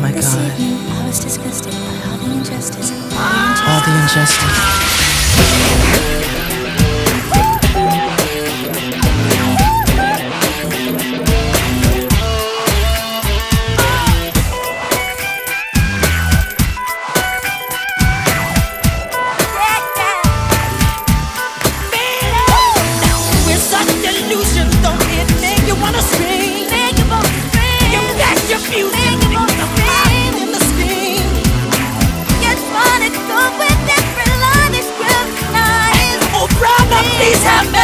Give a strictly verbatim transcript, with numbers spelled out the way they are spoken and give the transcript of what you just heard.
my This God. evening, I was disgusted by all the injustice. All the injustice. We're such illusions, don't it make you wanna scream? Make you wanna scream. You got your music, Make you wanna the scream. heart in the scheme. Just wanna go with every line they scrutinize. Oh brother, please have mercy.